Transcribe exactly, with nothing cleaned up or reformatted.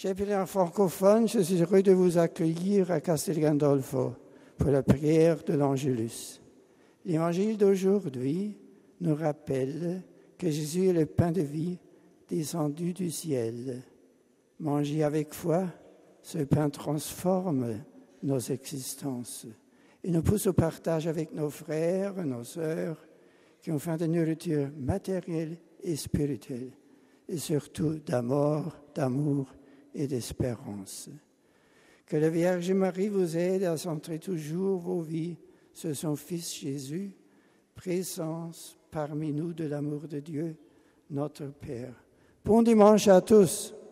Chers pèlerins francophones, je suis heureux de vous accueillir à Castel Gandolfo pour la prière de l'Angélus. L'évangile d'aujourd'hui nous rappelle que Jésus est le pain de vie descendu du ciel. Manger avec foi, ce pain transforme nos existences et nous pousse au partage avec nos frères et nos sœurs qui ont faim de nourriture matérielle et spirituelle, et surtout d'amour, d'amour et d'espérance. Que la Vierge Marie vous aide à centrer toujours vos vies sur son Fils Jésus, présence parmi nous de l'amour de Dieu, notre Père. Bon dimanche à tous.